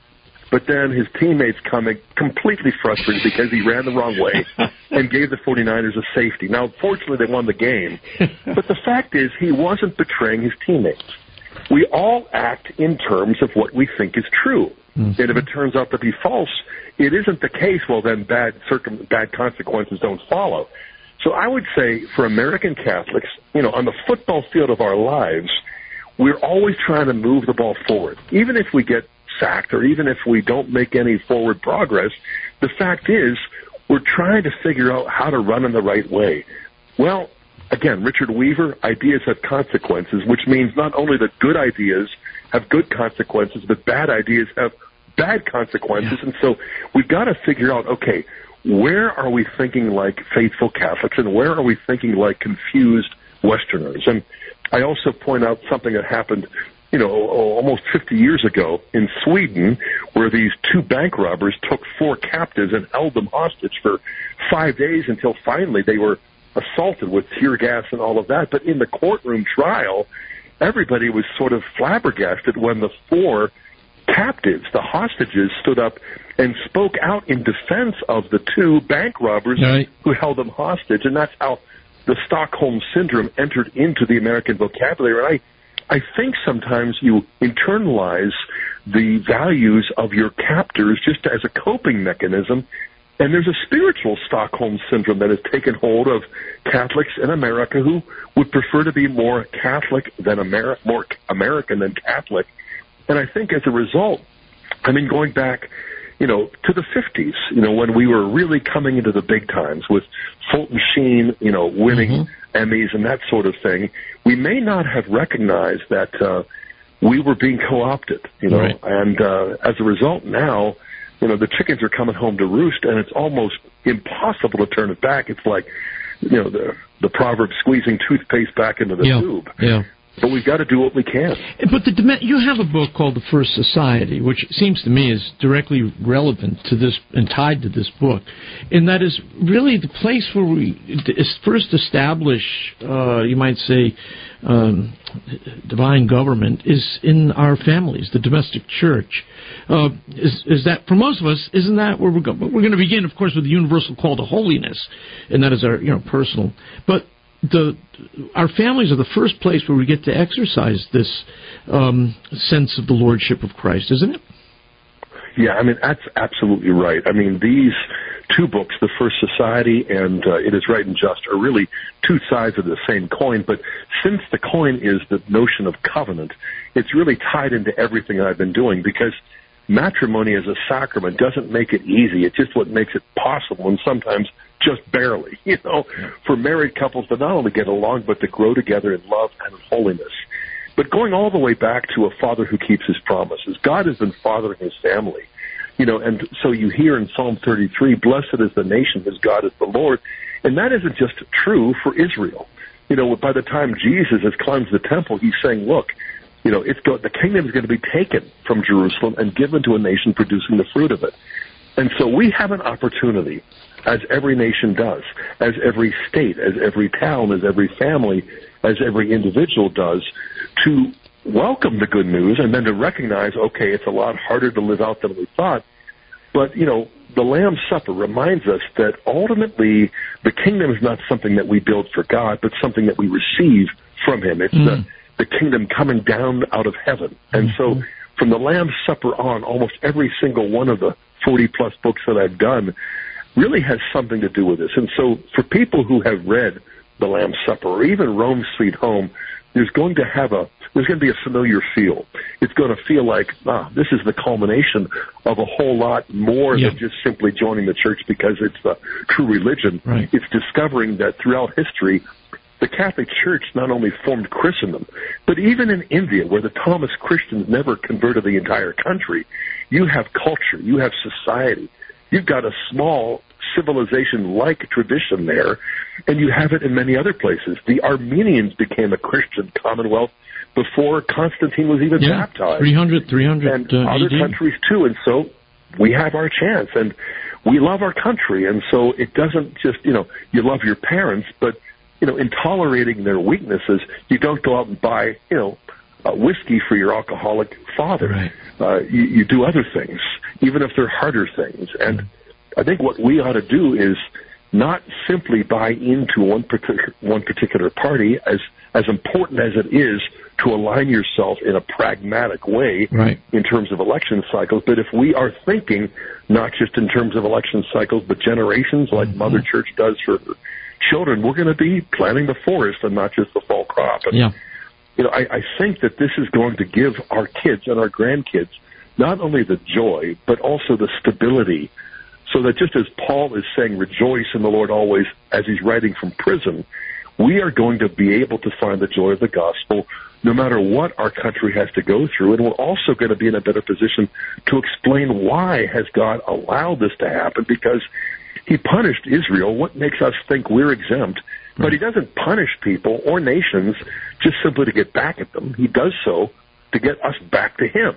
But then his teammates come in completely frustrated because he ran the wrong way and gave the forty-niners a safety. Now, fortunately, they won the game. But the fact is, he wasn't betraying his teammates. We all act in terms of what we think is true. Mm-hmm. And if it turns out to be false, it isn't the case, well, then bad circum- bad consequences don't follow. So I would say for American Catholics, you know, on the football field of our lives, we're always trying to move the ball forward. Even if we get sacked or even if we don't make any forward progress, the fact is we're trying to figure out how to run in the right way. Well, again, Richard Weaver, ideas have consequences, which means not only that good ideas have good consequences, but bad ideas have bad consequences. Yeah. And so we've got to figure out, okay, where are we thinking like faithful Catholics and where are we thinking like confused Westerners? And I also point out something that happened, you know, almost fifty years ago in Sweden, where these two bank robbers took four captives and held them hostage for five days until finally they were assaulted with tear gas and all of that. But in the courtroom trial, everybody was sort of flabbergasted when the four captives, the hostages, stood up and spoke out in defense of the two bank robbers right. who held them hostage. And that's how the Stockholm Syndrome entered into the American vocabulary. And I, I think sometimes you internalize the values of your captors just as a coping mechanism. And there's a spiritual Stockholm syndrome that has taken hold of Catholics in America who would prefer to be more Catholic than Ameri- more American than Catholic. And I think as a result, I mean, going back, you know, to the fifties, you know, when we were really coming into the big times with Fulton Sheen, you know, winning mm-hmm. Emmys and that sort of thing, we may not have recognized that uh, we were being co-opted, you know, right. and uh, as a result now, you know, the chickens are coming home to roost, and it's almost impossible to turn it back. It's like, you know, the the proverb, squeezing toothpaste back into the yeah. tube. Yeah. But we've got to do what we can. But the you have a book called The First Society, which seems to me is directly relevant to this and tied to this book, and that is really the place where we first establish, uh, you might say, um, divine government is in our families, the domestic church. Uh, is, is that, for most of us, isn't that where we're going? We're going to begin, of course, with the universal call to holiness, and that is our, you know, personal. But the our families are the first place where we get to exercise this um, sense of the lordship of Christ, isn't it? Yeah, I mean, that's absolutely right. I mean, these two books, The First Society and uh, It Is Right and Just, are really two sides of the same coin. But since the coin is the notion of covenant, it's really tied into everything I've been doing, because matrimony as a sacrament doesn't make it easy. It's just what makes it possible, and sometimes just barely, you know, for married couples to not only get along, but to grow together in love and in holiness. But going all the way back to a father who keeps his promises, God has been fathering his family, you know, and so you hear in Psalm thirty-three, blessed is the nation whose God is the Lord, and that isn't just true for Israel. You know, by the time Jesus has cleansed the temple, he's saying, look, you know, it's go- the kingdom is going to be taken from Jerusalem and given to a nation producing the fruit of it. And so we have an opportunity, as every nation does, as every state, as every town, as every family, as every individual does, to welcome the good news and then to recognize, okay, it's a lot harder to live out than we thought. But, you know, the Lamb's Supper reminds us that ultimately the kingdom is not something that we build for God, but something that we receive from him. It's mm. the, the kingdom coming down out of heaven. And mm-hmm. so from the Lamb's Supper on, almost every single one of the forty-plus books that I've done really has something to do with this. And so for people who have read The Lamb's Supper or even Rome Sweet Home, there's going to have a there's going to be a familiar feel. It's going to feel like, ah, this is the culmination of a whole lot more yeah. than just simply joining the church because it's the true religion. Right. It's discovering that throughout history, the Catholic Church not only formed Christendom, but even in India, where the Thomas Christians never converted the entire country, you have culture, you have society. You've got a small civilization-like tradition there, and you have it in many other places. The Armenians became a Christian commonwealth before Constantine was even yeah, baptized. three hundred, three hundred And uh, other A D countries, too. And so we have our chance, and we love our country. And so it doesn't just, you know, you love your parents, but, you know, in tolerating their weaknesses, you don't go out and buy, you know, uh, whiskey for your alcoholic father. Right. Uh, you, you do other things, even if they're harder things. And I think what we ought to do is not simply buy into one particular one particular party, as as important as it is to align yourself in a pragmatic way right. in terms of election cycles. But if we are thinking not just in terms of election cycles, but generations, like mm-hmm. Mother Church does for her children, we're going to be planting the forest and not just the fall crop. And, yeah. you know, I, I think that this is going to give our kids and our grandkids not only the joy, but also the stability, so that just as Paul is saying, rejoice in the Lord always, as he's writing from prison, we are going to be able to find the joy of the gospel no matter what our country has to go through. And we're also going to be in a better position to explain why has God allowed this to happen, because he punished Israel. What makes us think we're exempt? But he doesn't punish people or nations just simply to get back at them. He does so to get us back to him.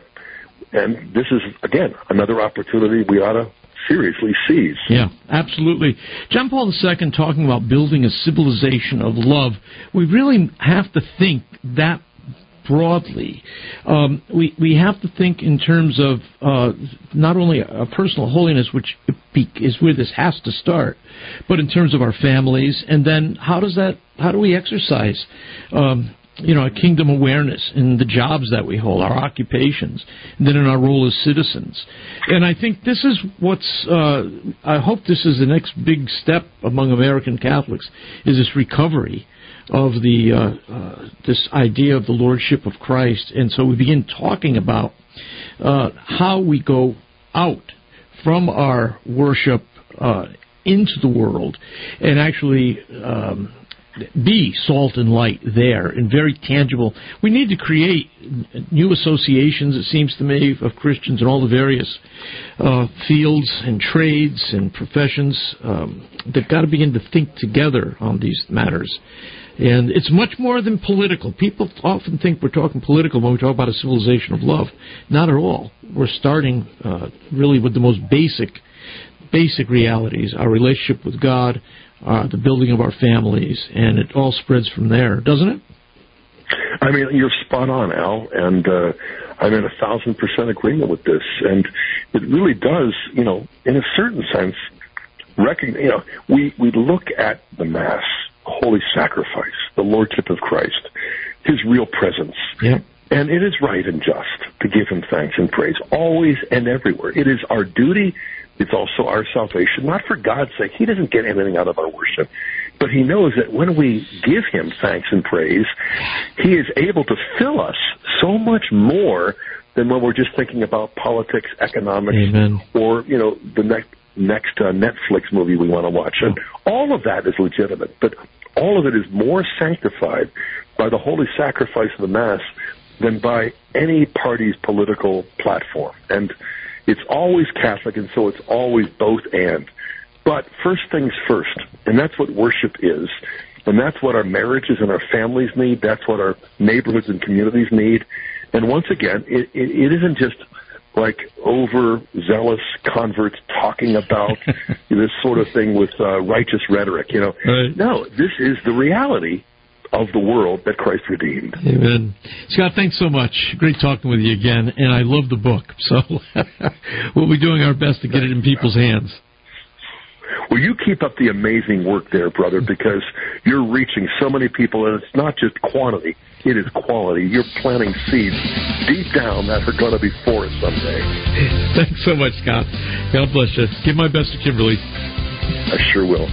And this is, again, another opportunity we ought to seriously seize. Yeah, absolutely. John Paul the Second talking about building a civilization of love. We really have to think that broadly. Um, we we have to think in terms of uh, not only a personal holiness, which is where this has to start, but in terms of our families, and then how does that? How do we exercise um, you know, a kingdom awareness in the jobs that we hold, our occupations, and then in our role as citizens. And I think this is what's, uh, I hope this is the next big step among American Catholics, is this recovery of the uh, uh, this idea of the Lordship of Christ. And so we begin talking about uh, how we go out from our worship uh, into the world and actually um, be salt and light there and very tangible. We need to create new associations, it seems to me, of Christians in all the various uh, fields and trades and professions. Um, they've got to begin to think together on these matters. And it's much more than political. People often think we're talking political when we talk about a civilization of love. Not at all. We're starting uh, really with the most basic, basic realities, our relationship with God, uh, the building of our families, and it all spreads from there, doesn't it? I mean, you're spot on, Al, and uh, I'm in a thousand percent agreement with this. And it really does, you know, in a certain sense, recognize, you know, we, we look at the Mass, holy sacrifice, the Lordship of Christ, His real presence. Yeah. And it is right and just to give Him thanks and praise, always and everywhere. It is our duty. It's also our salvation, not for God's sake. He doesn't get anything out of our worship. But He knows that when we give Him thanks and praise, He is able to fill us so much more than when we're just thinking about politics, economics, Amen. or, you know, the next next uh, Netflix movie we want to watch. And all of that is legitimate, but all of it is more sanctified by the holy sacrifice of the Mass than by any party's political platform. And it's always Catholic, and so it's always both and. But first things first, and that's what worship is, and that's what our marriages and our families need, that's what our neighborhoods and communities need. And once again, it, it, it isn't just like overzealous converts talking about this sort of thing with uh, righteous rhetoric, you know. Right. No, this is the reality of the world that Christ redeemed. Amen. Scott, thanks so much. Great talking with you again, and I love the book, so we'll be doing our best to get it in people's hands. Well, you keep up the amazing work there, brother, because you're reaching so many people, and it's not just quantity, it is quality. You're planting seeds deep down that are going to be for us someday. Thanks so much, Scott. God bless you. Give my best to Kimberly. I sure will.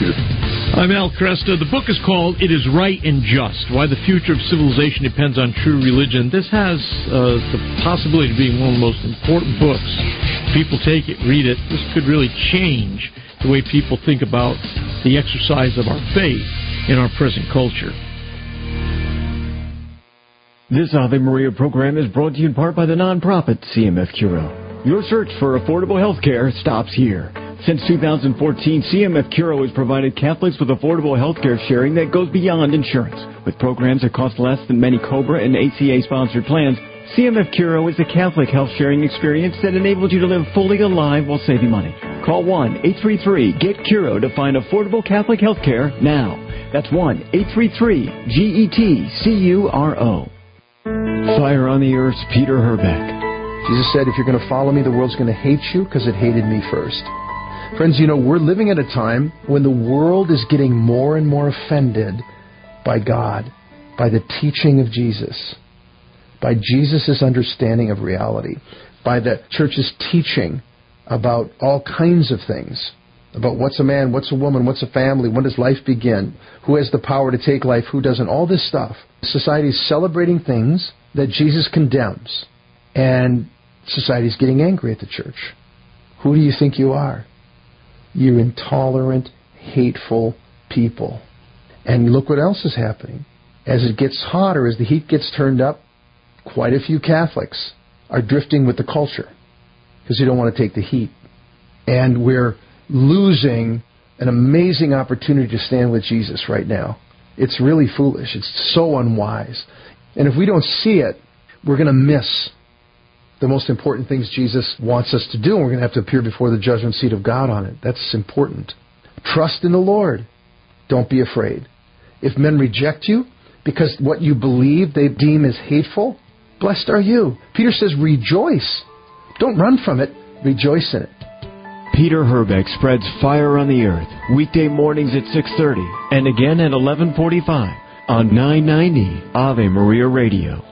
I'm Al Kresta. The book is called It Is Right and Just, Why the Future of Civilization Depends on True Religion. This has uh, the possibility of being one of the most important books. People take it, read it. This could really change the way people think about the exercise of our faith in our present culture. This Ave Maria program is brought to you in part by the nonprofit C M F Curo. Your search for affordable health care stops here. Since two thousand fourteen, C M F Curo has provided Catholics with affordable health care sharing that goes beyond insurance. With programs that cost less than many COBRA and A C A-sponsored plans, C M F Curo is a Catholic health sharing experience that enables you to live fully alive while saving money. Call one eight three three G E T Curo to find affordable Catholic health care now. That's one eight three three G E T C U R O. Fire on the Earth's Peter Herbeck. Jesus said, if you're going to follow me, the world's going to hate you because it hated me first. Friends, you know, we're living at a time when the world is getting more and more offended by God, by the teaching of Jesus, by Jesus' understanding of reality, by the church's teaching about all kinds of things, about what's a man, what's a woman, what's a family, when does life begin, who has the power to take life, who doesn't, all this stuff. Society is celebrating things that Jesus condemns, and society is getting angry at the church. Who do you think you are? You intolerant, hateful people. And look what else is happening. As it gets hotter, as the heat gets turned up, quite a few Catholics are drifting with the culture because they don't want to take the heat. And we're losing an amazing opportunity to stand with Jesus right now. It's really foolish. It's so unwise. And if we don't see it, we're going to miss the most important things Jesus wants us to do, and we're going to have to appear before the judgment seat of God on it. That's important. Trust in the Lord. Don't be afraid. If men reject you because what you believe they deem as hateful, blessed are you. Peter says, rejoice. Don't run from it. Rejoice in it. Peter Herbeck spreads fire on the earth, weekday mornings at six thirty and again at eleven forty-five. on nine ninety Ave Maria Radio.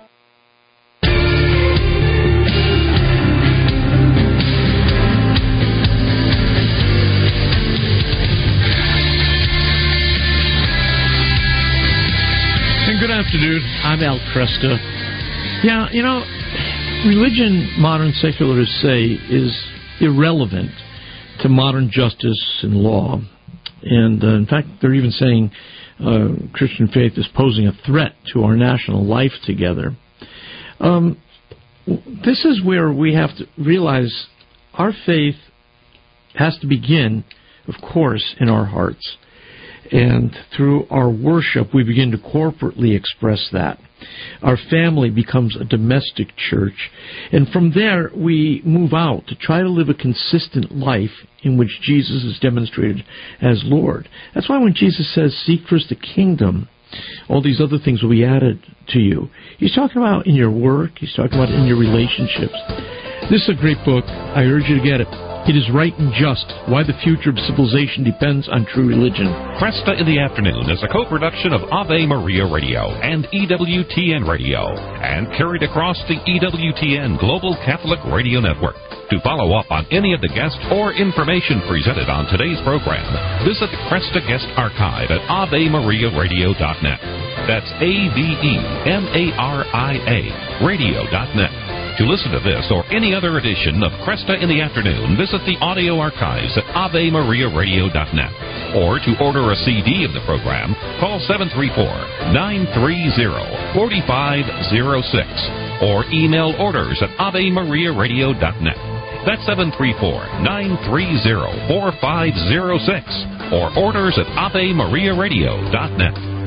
Good afternoon. I'm Al Kresta. Yeah, you know, religion, modern secularists say, is irrelevant to modern justice and law. And, uh, in fact, they're even saying uh, Christian faith is posing a threat to our national life together. Um, this is where we have to realize our faith has to begin, of course, in our hearts. And through our worship, we begin to corporately express that. Our family becomes a domestic church. And from there, we move out to try to live a consistent life in which Jesus is demonstrated as Lord. That's why when Jesus says, seek first the kingdom, all these other things will be added to you. He's talking about in your work. He's talking about in your relationships. This is a great book. I urge you to get it. It is Right and Just, Why the Future of Civilization Depends on True Religion. Cresta in the Afternoon is a co-production of Ave Maria Radio and E W T N Radio, and carried across the E W T N Global Catholic Radio Network. To follow up on any of the guests or information presented on today's program, visit the Cresta Guest Archive at ave maria radio dot net. That's A V E M A R I A radio dot net. To listen to this or any other edition of Cresta in the Afternoon, visit the audio archives at ave maria radio dot net. Or to order a C D of the program, call seven three four, nine three zero, four five zero six or email orders at ave maria radio dot net. That's seven three four, nine three zero, four five zero six or orders at ave maria radio dot net.